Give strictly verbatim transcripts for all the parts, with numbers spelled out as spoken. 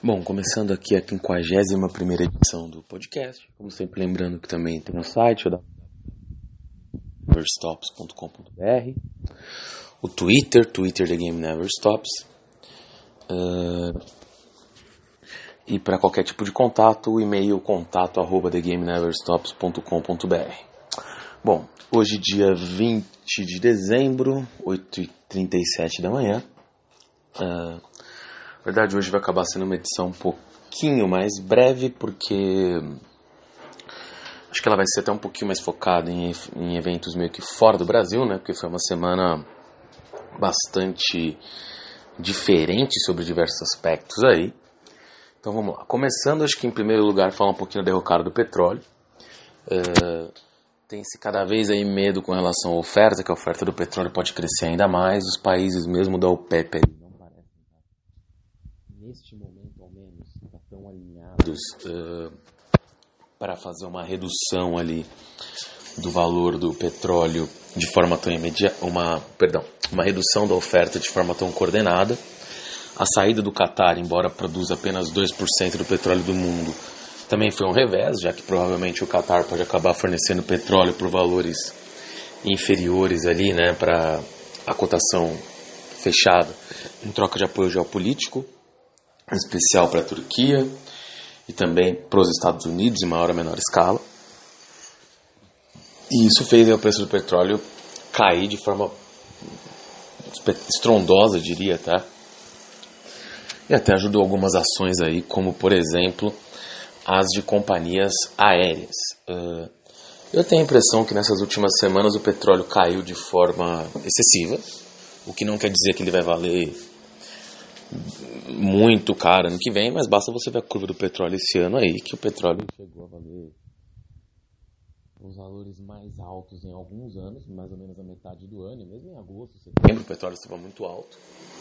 Bom, começando aqui a quinquagésima primeira edição do podcast, como sempre lembrando que também tem o site, o w w w ponto never stops ponto com ponto b r, o Twitter, Twitter The Game Never Stops, uh, e para qualquer tipo de contato, o e-mail contato arroba the game never stops ponto com ponto b r. Bom, hoje dia vinte de dezembro, oito e trinta e sete da manhã. Uh, Na verdade, hoje vai acabar sendo uma edição um pouquinho mais breve, porque acho que ela vai ser até um pouquinho mais focada em, em eventos meio que fora do Brasil, né? Porque foi uma semana bastante diferente sobre diversos aspectos aí. Então vamos lá. Começando, acho que em primeiro lugar, falar um pouquinho da derrocada do petróleo. Uh, Tem-se cada vez aí medo com relação à oferta, que a oferta do petróleo pode crescer ainda mais. Os países mesmo da OPEP ali, neste momento, ao menos, estão alinhados uh, para fazer uma redução ali do valor do petróleo de forma tão imediata, uma, perdão, uma redução da oferta de forma tão coordenada. A saída do Qatar, embora produza apenas dois por cento do petróleo do mundo, também foi um revés, já que provavelmente o Qatar pode acabar fornecendo petróleo por valores inferiores ali, né, para a cotação fechada, em troca de apoio geopolítico, em especial para a Turquia e também para os Estados Unidos em maior ou menor escala. E isso fez o preço do petróleo cair de forma estrondosa, diria, tá? E até ajudou algumas ações aí, como por exemplo as de companhias aéreas. Uh, eu tenho a impressão que nessas últimas semanas o petróleo caiu de forma excessiva, o que não quer dizer que ele vai valer muito caro ano que vem, mas basta você ver a curva do petróleo esse ano aí, que o petróleo chegou a valer os valores mais altos em alguns anos, mais ou menos a metade do ano, e mesmo em agosto, setembro, o petróleo estava muito alto.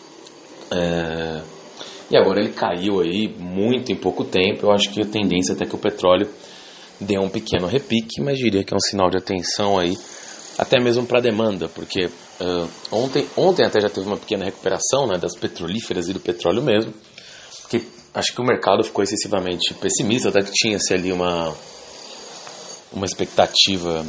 É... E agora ele caiu aí muito em pouco tempo. Eu acho que a tendência é até que o petróleo dê um pequeno repique, mas diria que é um sinal de atenção aí, até mesmo para a demanda, porque uh, ontem, ontem até já teve uma pequena recuperação, né, das petrolíferas e do petróleo mesmo, porque acho que o mercado ficou excessivamente pessimista, até que tinha-se ali uma, uma expectativa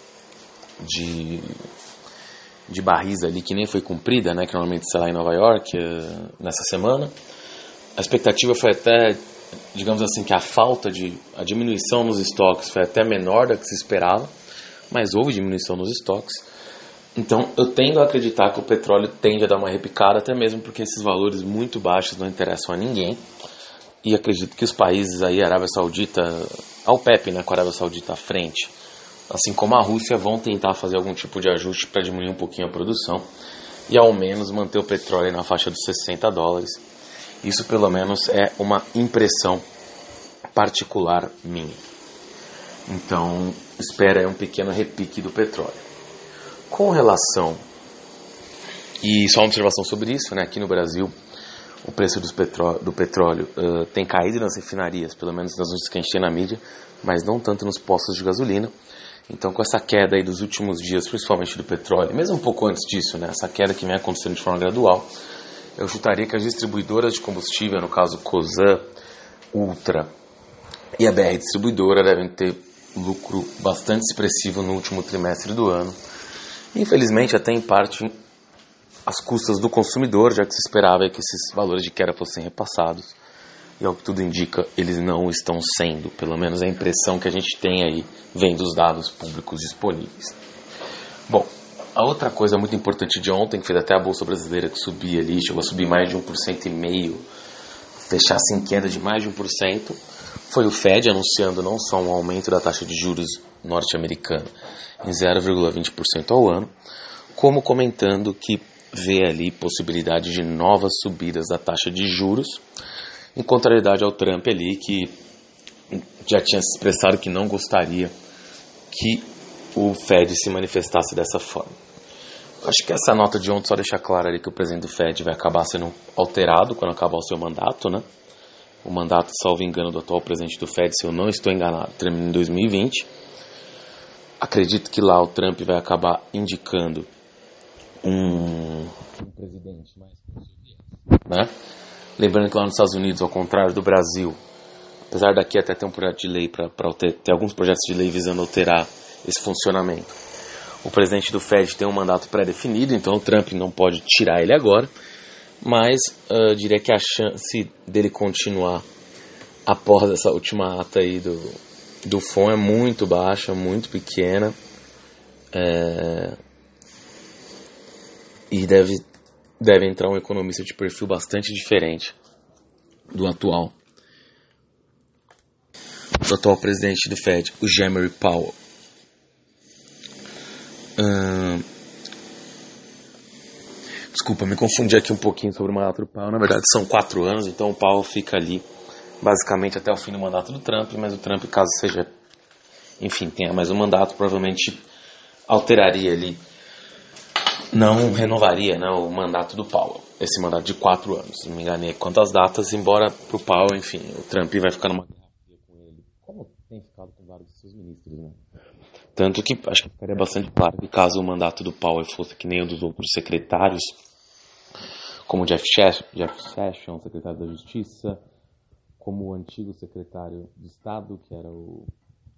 de, de barris ali que nem foi cumprida, né, que normalmente sai lá em Nova York uh, nessa semana. A expectativa foi até, digamos assim, que a falta de, a diminuição nos estoques foi até menor da que se esperava, mas houve diminuição nos estoques. Então eu tendo a acreditar que o petróleo tende a dar uma repicada, até mesmo porque esses valores muito baixos não interessam a ninguém. E acredito que os países aí, a Arábia Saudita, a OPEP, né, com a Arábia Saudita à frente, assim como a Rússia, vão tentar fazer algum tipo de ajuste para diminuir um pouquinho a produção e ao menos manter o petróleo na faixa dos sessenta dólares. Isso pelo menos é uma impressão particular minha. Então, espera aí um pequeno repique do petróleo. Com relação, e só uma observação sobre isso, né? Aqui no Brasil, o preço dos petró- do petróleo uh, tem caído nas refinarias, pelo menos nas notícias que a gente tem na mídia, mas não tanto nos postos de gasolina. Então, com essa queda aí dos últimos dias, principalmente do petróleo, mesmo um pouco antes disso, né? Essa queda que vem acontecendo de forma gradual, eu chutaria que as distribuidoras de combustível, no caso Cosan, Ultra e a B R Distribuidora, devem ter lucro bastante expressivo no último trimestre do ano. Infelizmente, até em parte, às custas do consumidor, já que se esperava que esses valores de queda fossem repassados. E ao que tudo indica, eles não estão sendo, pelo menos a impressão que a gente tem aí, vendo os dados públicos disponíveis. Bom, a outra coisa muito importante de ontem, que fez até a Bolsa Brasileira que subia ali, chegou a subir mais de um por cento e meio, fechasse em queda de mais de um por cento, foi o Fed anunciando não só um aumento da taxa de juros norte-americana em zero vírgula vinte por cento ao ano, como comentando que vê ali possibilidade de novas subidas da taxa de juros, em contrariedade ao Trump ali, que já tinha se expressado que não gostaria que o Fed se manifestasse dessa forma. Acho que essa nota de ontem só deixa claro ali que o presidente do Fed vai acabar sendo alterado quando acabar o seu mandato, né? O mandato, salvo engano, do atual presidente do Fed, se eu não estou enganado, termina em dois mil e vinte. Acredito que lá o Trump vai acabar indicando um, um presidente mais conservador, né? Lembrando que lá nos Estados Unidos, ao contrário do Brasil, apesar daqui até ter um projeto de lei para ter, ter alguns projetos de lei visando alterar esse funcionamento, o presidente do Fed tem um mandato pré-definido, então o Trump não pode tirar ele agora, mas uh, eu diria que a chance dele continuar após essa última ata aí do, do F O M é muito baixa, muito pequena, é, e deve, deve entrar um economista de perfil bastante diferente do atual. O atual presidente do Fed, o Jeremy Powell. Hum, desculpa, me confundi aqui um pouquinho sobre o mandato do Powell. Na verdade são quatro anos, então o Powell fica ali basicamente até o fim do mandato do Trump, mas o Trump, caso seja, enfim, tenha mais um mandato, provavelmente alteraria ali, não renovaria, né, o mandato do Powell, esse mandato de quatro anos. Não me enganei quanto às datas, embora pro Powell, enfim, o Trump vai ficar numa guerra com ele, como tem ficado com vários dos seus ministros, né? Tanto que acho que ficaria bastante claro que caso o mandato do Powell fosse que nem o dos outros secretários, como o Jeff Sessions, secretário da Justiça, como o antigo secretário de Estado, que era o,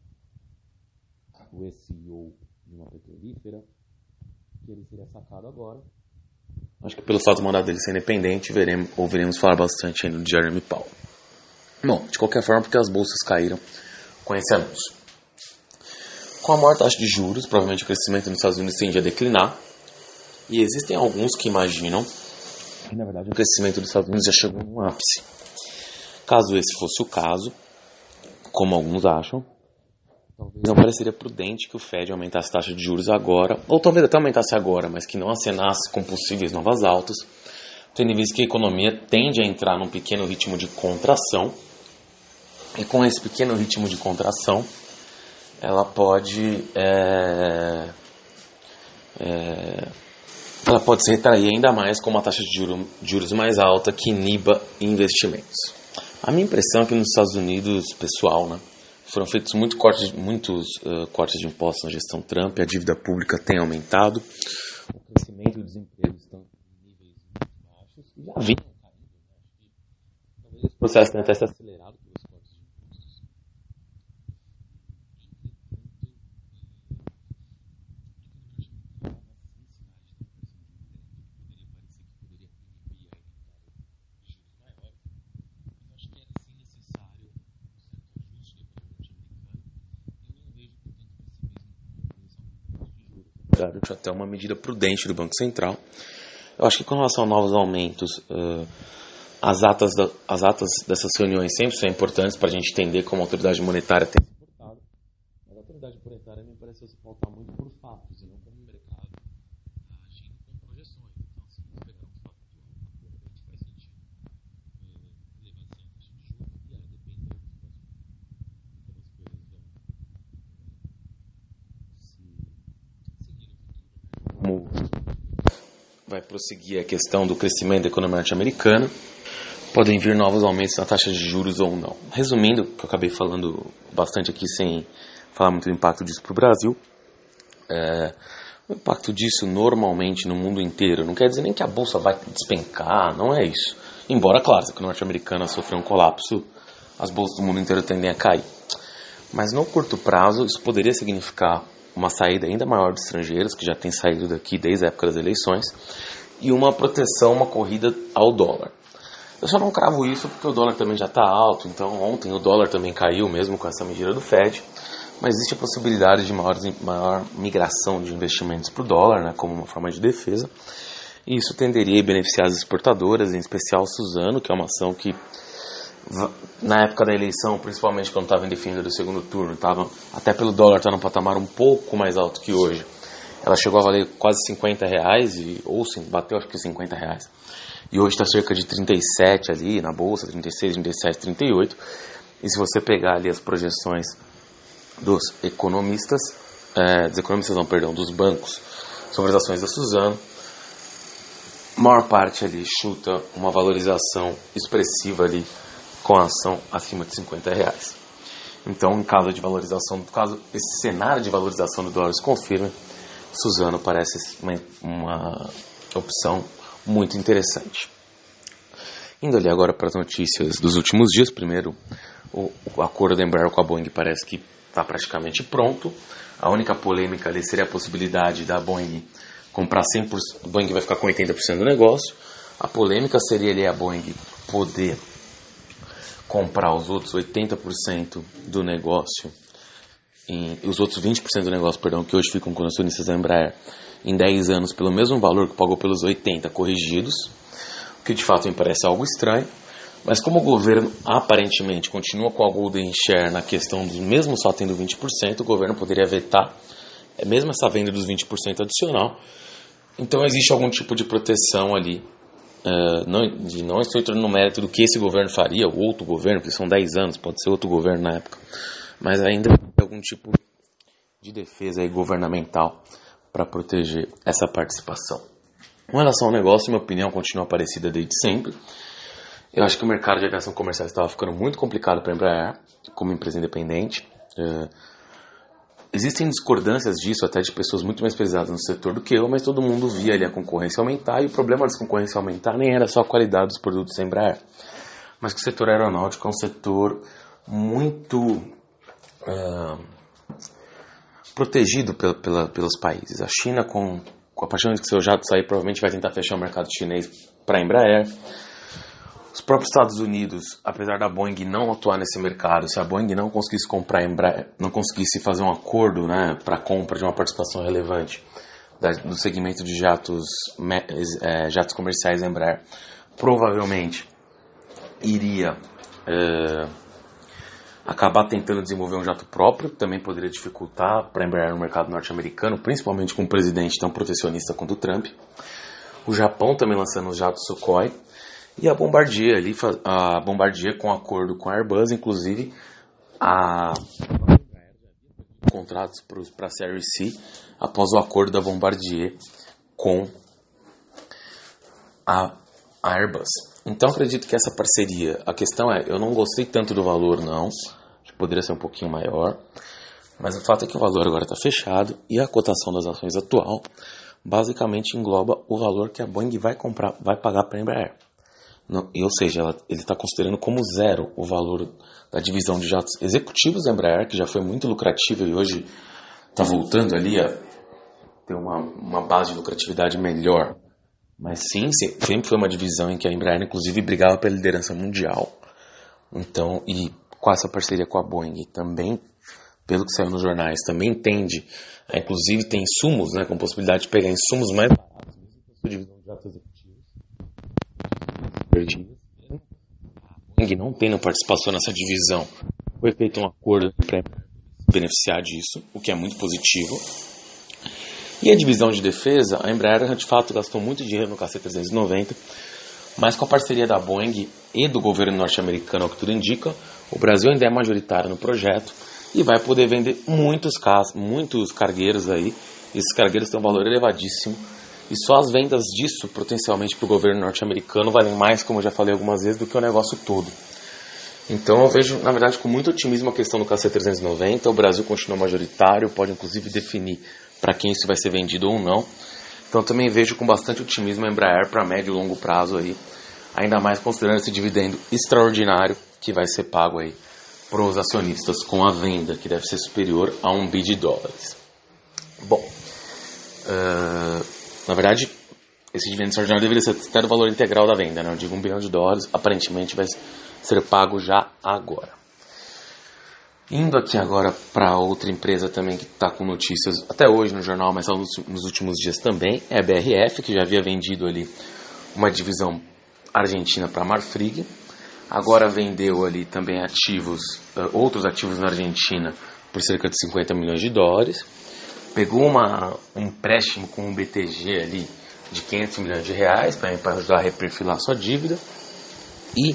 o C E O de uma petrolífera, que ele seria sacado agora. Acho que pelo fato do mandato dele ser independente, veremos, ouviremos falar bastante ainda de Jeremy Powell. Bom, de qualquer forma, porque as bolsas caíram com esse anúncio. Com a maior taxa de juros, provavelmente o crescimento nos Estados Unidos tende a declinar. E existem alguns que imaginam que, na verdade, o crescimento dos Estados Unidos já chegou num ápice. Caso esse fosse o caso, como alguns acham, talvez não pareceria prudente que o Fed aumentasse a taxa de juros agora, ou talvez até aumentasse agora, mas que não acenasse com possíveis novas altas, tendo em vista que a economia tende a entrar num pequeno ritmo de contração, e com esse pequeno ritmo de contração, ela pode é, é, ela pode se retrair ainda mais com uma taxa de juros, juros mais alta que iniba investimentos. A minha impressão é que nos Estados Unidos, pessoal, né, foram feitos muito cortes, muitos uh, cortes de impostos na gestão Trump, a dívida pública tem aumentado, o crescimento e o desemprego estão em níveis muito baixos, e já vinham caindo, né? Talvez esse processo tenha até se acelerado pelos cortes de impostos. Até uma medida prudente do Banco Central. Eu acho que com relação a novos aumentos, uh, as, atas da, as atas dessas reuniões sempre são importantes para a gente entender como a autoridade monetária tem se portado. Mas a autoridade monetária me pareceu se pautar muito por fatos e não como o mercado agindo com projeções. Então, se nós pegarmos fatos atualmente, faz sentido uh, levar essa taxa de juros e a depender dos próximos como as coisas vão como vai prosseguir a questão do crescimento da economia norte-americana, podem vir novos aumentos na taxa de juros ou não. Resumindo, que eu acabei falando bastante aqui sem falar muito do impacto disso para o Brasil, é, o impacto disso normalmente no mundo inteiro não quer dizer nem que a bolsa vai despencar, não é isso. Embora, claro, se a economia norte-americana sofrer um colapso, as bolsas do mundo inteiro tendem a cair. Mas no curto prazo, isso poderia significar uma saída ainda maior de estrangeiros, que já tem saído daqui desde a época das eleições, e uma proteção, uma corrida ao dólar. Eu só não cravo isso porque o dólar também já está alto, então ontem o dólar também caiu mesmo com essa medida do Fed, mas existe a possibilidade de maior, maior migração de investimentos para o dólar, né, como uma forma de defesa, e isso tenderia a beneficiar as exportadoras, em especial a Suzano, que é uma ação que na época da eleição, principalmente quando estava indefinido do segundo turno, tava, até pelo dólar estar tá num patamar um pouco mais alto que hoje, ela chegou a valer quase cinquenta reais, e, ou sim, bateu acho que cinquenta reais, e hoje está cerca de trinta e sete ali na bolsa, trinta e seis, trinta e sete, trinta e oito, e se você pegar ali as projeções dos economistas, é, dos economistas não, perdão, dos bancos sobre as ações da Suzano, a maior parte ali chuta uma valorização expressiva ali com a ação acima de cinquenta reais. Então, em caso de valorização, caso esse cenário de valorização do dólar se confirme, Suzano parece uma, uma opção muito interessante. Indo ali agora para as notícias dos últimos dias, primeiro, o, o acordo da Embraer com a Boeing parece que está praticamente pronto. A única polêmica ali seria a possibilidade da Boeing comprar cem por cento, a Boeing vai ficar com oitenta por cento do negócio. A polêmica seria ali a Boeing poder comprar os outros oitenta por cento do negócio, em, os outros vinte por cento do negócio, perdão, que hoje ficam com os acionistas da Embraer, em dez anos pelo mesmo valor que pagou pelos oitenta corrigidos, o que de fato me parece algo estranho. Mas como o governo aparentemente continua com a golden share na questão dos mesmos só tendo vinte por cento, o governo poderia vetar mesmo essa venda dos vinte por cento adicional. Então existe algum tipo de proteção ali. Uh, não, de, não estou entrando no mérito do que esse governo faria, ou outro governo, porque são dez anos, pode ser outro governo na época. Mas ainda tem algum tipo de defesa aí governamental para proteger essa participação. Com relação ao negócio, minha opinião continua parecida desde sempre. Eu acho que o mercado de aviação comercial estava ficando muito complicado para a Embraer, como empresa independente. Uh, existem discordâncias disso, até de pessoas muito mais pesadas no setor do que eu, mas todo mundo via ali a concorrência aumentar, e o problema dessa concorrência aumentar nem era só a qualidade dos produtos da Embraer, mas que o setor aeronáutico é um setor muito uh, protegido pela, pela, pelos países. A China, com, com a partir de que seu jato sair, provavelmente vai tentar fechar o mercado chinês para a Embraer. Os próprios Estados Unidos, apesar da Boeing não atuar nesse mercado, se a Boeing não conseguisse comprar a Embraer, não conseguisse fazer um acordo, né, para a compra de uma participação relevante da, do segmento de jatos, é, jatos comerciais da Embraer, provavelmente iria é, acabar tentando desenvolver um jato próprio, que também poderia dificultar para a Embraer no mercado norte-americano, principalmente com um presidente tão protecionista quanto o Trump. O Japão também lançando os jatos Sukhoi. E a Bombardier ali, a Bombardier com acordo com a Airbus, inclusive, a contratos para a Série C após o acordo da Bombardier com a, a Airbus. Então acredito que essa parceria, a questão é, eu não gostei tanto do valor não, acho que poderia ser um pouquinho maior, mas o fato é que o valor agora está fechado e a cotação das ações atual basicamente engloba o valor que a Boeing vai comprar, vai pagar para a Embraer. Não, ou seja, ela, ele está considerando como zero o valor da divisão de jatos executivos da Embraer, que já foi muito lucrativa e hoje está voltando ali a ter uma, uma base de lucratividade melhor. Mas sim, sempre foi uma divisão em que a Embraer, inclusive, brigava pela liderança mundial. Então, e com essa parceria com a Boeing, também, pelo que saiu nos jornais, também tende, a, inclusive tem insumos, né, com possibilidade de pegar insumos mais baratos, mesmo com a divisão de jatos executivos. A Boeing não tendo participação nessa divisão, foi feito um acordo para beneficiar disso, o que é muito positivo. E a divisão de defesa, a Embraer de fato gastou muito dinheiro no K C trezentos e noventa, mas com a parceria da Boeing e do governo norte-americano, ao que tudo indica, o Brasil ainda é majoritário no projeto e vai poder vender muitos, carros, muitos cargueiros aí. Esses cargueiros têm um valor elevadíssimo. E só as vendas disso, potencialmente, para o governo norte-americano, valem mais, como eu já falei algumas vezes, do que o negócio todo. Então eu vejo, na verdade, com muito otimismo a questão do K C trezentos e noventa. O Brasil continua majoritário, pode inclusive definir para quem isso vai ser vendido ou não. Então também vejo com bastante otimismo a Embraer para médio e longo prazo aí. Ainda mais considerando esse dividendo extraordinário que vai ser pago aí para os acionistas com a venda, que deve ser superior a um bi de dólares. Bom... Uh... Na verdade, esse dividendo extraordinário deveria ser até do valor integral da venda, né? Eu digo um bilhão de dólares, aparentemente vai ser pago já agora. Indo aqui agora para outra empresa também que está com notícias, até hoje no jornal, mas nos últimos dias também, é a B R F, que já havia vendido ali uma divisão argentina para a Marfrig. Agora vendeu ali também ativos, outros ativos na Argentina por cerca de cinquenta milhões de dólares. Pegou uma, um empréstimo com um B T G ali de quinhentos milhões de reais para ajudar a reperfilar sua dívida. E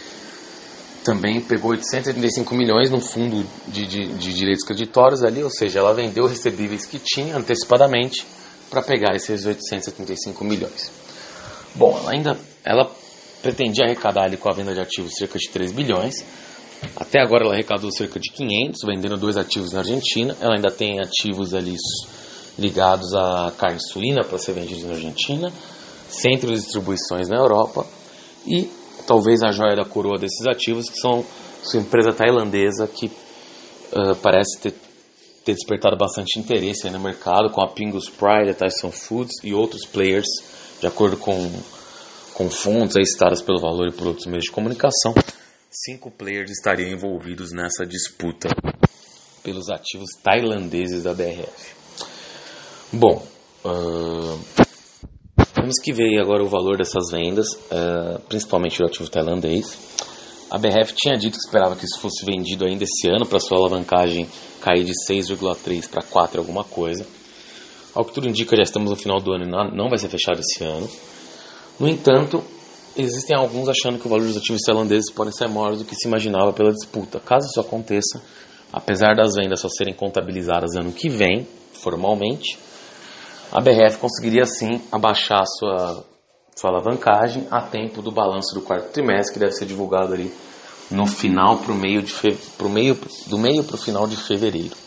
também pegou oitocentos e setenta e cinco milhões no fundo de, de, de direitos creditórios ali, ou seja, ela vendeu recebíveis que tinha antecipadamente para pegar esses oitocentos e setenta e cinco milhões. Bom, ela ainda ela pretendia arrecadar ali com a venda de ativos cerca de três bilhões. Até agora ela arrecadou cerca de quinhentos, vendendo dois ativos na Argentina. Ela ainda tem ativos ali ligados à carne suína para ser vendidos na Argentina, centros de distribuições na Europa e talvez a joia da coroa desses ativos, que são sua empresa tailandesa, que uh, parece ter, ter despertado bastante interesse aí no mercado, com a Pingus Pride, a Tyson Foods e outros players, de acordo com, com fontes aí citadas pelo Valor e por outros meios de comunicação. Cinco players estariam envolvidos nessa disputa pelos ativos tailandeses da B R F. Bom, uh, temos que ver agora o valor dessas vendas, uh, principalmente do ativo tailandês. A B R F tinha dito que esperava que isso fosse vendido ainda esse ano, para sua alavancagem cair de seis vírgula três para quatro alguma coisa. Ao que tudo indica, já estamos no final do ano e não vai ser fechado esse ano. No entanto, existem alguns achando que o valor dos ativos tailandeses pode ser maior do que se imaginava pela disputa. Caso isso aconteça, apesar das vendas só serem contabilizadas ano que vem, formalmente, a B R F conseguiria sim abaixar a sua, sua alavancagem a tempo do balanço do quarto trimestre, que deve ser divulgado ali no final, pro meio de fe... pro meio... do meio para o final de fevereiro.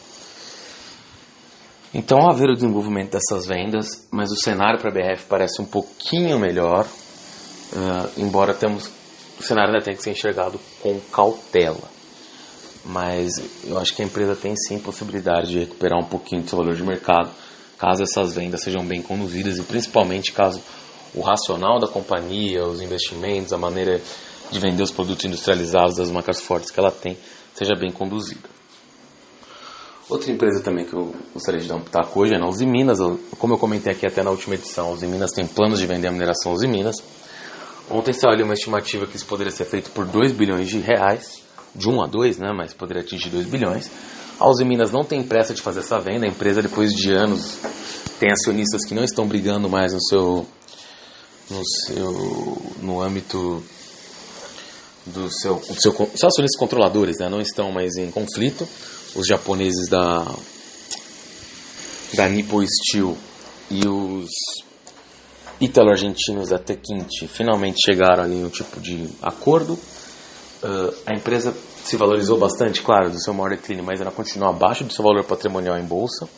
Então, ao haver o desenvolvimento dessas vendas, mas o cenário para a B R F parece um pouquinho melhor, uh, embora temos, o cenário ainda tenha que ser enxergado com cautela. Mas eu acho que a empresa tem sim possibilidade de recuperar um pouquinho do seu valor de mercado, caso essas vendas sejam bem conduzidas e principalmente caso o racional da companhia, os investimentos, a maneira de vender os produtos industrializados das marcas fortes que ela tem, seja bem conduzida. Outra empresa também que eu gostaria de dar um pitaco hoje é na Uzi Minas. Como eu comentei aqui até na última edição, a Uzi Minas tem planos de vender a mineração Uzi Minas. Ontem saiu ali uma estimativa que isso poderia ser feito por dois bilhões de reais, de um a dois, né, mas poderia atingir dois bilhões. A Uzi Minas não tem pressa de fazer essa venda. A empresa, depois de anos, tem acionistas que não estão brigando mais no seu, no seu, no âmbito do seu, do seu, os acionistas controladores, né, não estão mais em conflito. Os japoneses da, da Nippon Steel e os ítalo-argentinos da Tequinte finalmente chegaram ali em um tipo de acordo. Uh, a empresa se valorizou bastante, claro, do seu maior declínio, mas ela continua abaixo do seu valor patrimonial em bolsa.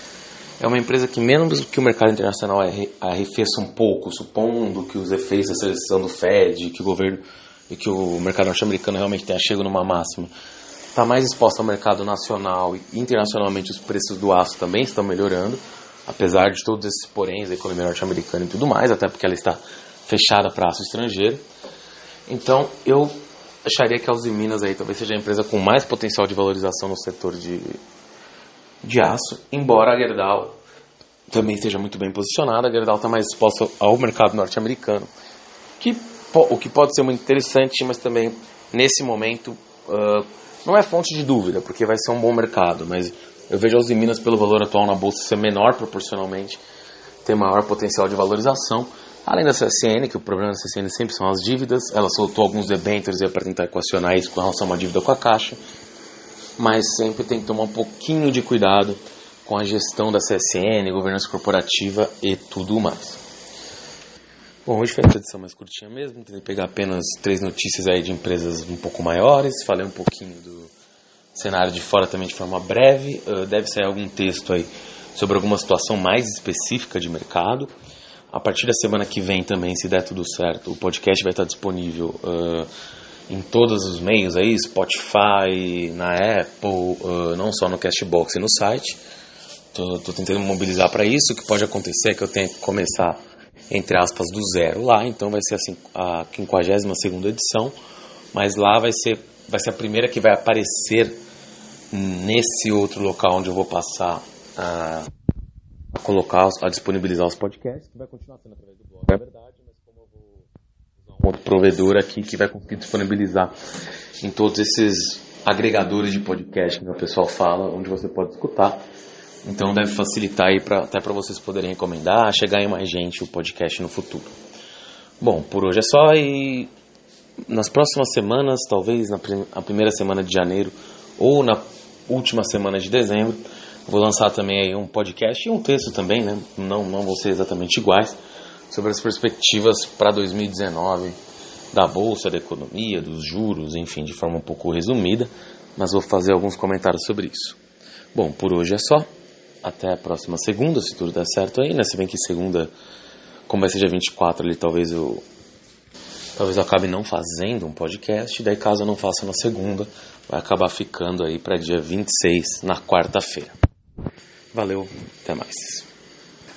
É uma empresa que, menos que o mercado internacional arrefeça um pouco, supondo que os efeitos da seleção do Fed, que o governo e que o mercado norte-americano realmente tenha chegado numa máxima, está mais exposta ao mercado nacional e internacionalmente os preços do aço também estão melhorando, apesar de todos esses poréns da economia norte-americana e tudo mais, até porque ela está fechada para aço estrangeiro. Então, eu acharia que a Uzi Minas aí talvez seja a empresa com mais potencial de valorização no setor de, de aço, embora a Gerdau também esteja muito bem posicionada. A Gerdau está mais exposta ao mercado norte-americano, que, o que pode ser muito interessante, mas também, nesse momento, uh, não é fonte de dúvida, porque vai ser um bom mercado, mas eu vejo a Uzi Minas, pelo valor atual na bolsa, ser menor proporcionalmente, ter maior potencial de valorização. Além da C S N, que o problema da C S N sempre são as dívidas, ela soltou alguns debêntures para tentar equacionar isso com relação a uma dívida com a Caixa, mas sempre tem que tomar um pouquinho de cuidado com a gestão da C S N, governança corporativa e tudo mais. Bom, hoje foi uma edição mais curtinha mesmo, tentei pegar apenas três notícias aí de empresas um pouco maiores, falei um pouquinho do cenário de fora também de forma breve, uh, deve sair algum texto aí sobre alguma situação mais específica de mercado. A partir da semana que vem também, se der tudo certo, o podcast vai estar disponível uh, em todos os meios aí, Spotify, na Apple, uh, não só no Castbox e no site. Tô, tô tentando mobilizar para isso. O que pode acontecer é que eu tenha que começar, entre aspas, do zero lá, então vai ser assim, a quinquagésima segunda edição, mas lá vai ser, vai ser a primeira que vai aparecer nesse outro local onde eu vou passar a, a colocar, a disponibilizar os podcasts, que vai continuar sendo através do blog, é verdade, mas como eu vou usar um outro provedor aqui que vai conseguir disponibilizar em todos esses agregadores de podcast que o pessoal fala, onde você pode escutar. Então deve facilitar aí pra, até para vocês poderem recomendar, chegar em mais gente o podcast no futuro. Bom, por hoje é só, e nas próximas semanas, talvez na prim- a primeira semana de janeiro ou na última semana de dezembro, vou lançar também aí um podcast e um texto também, né? Não, não vão ser exatamente iguais, sobre as perspectivas para dois mil e dezenove da Bolsa, da economia, dos juros, enfim, de forma um pouco resumida, mas vou fazer alguns comentários sobre isso. Bom, por hoje é só. Até a próxima segunda, se tudo der certo aí, né? Se bem que segunda, como vai ser dia vinte e quatro ali, talvez eu Talvez eu acabe não fazendo um podcast, daí caso eu não faça na segunda, vai acabar ficando aí para dia vinte e seis, na quarta-feira. Valeu, até mais.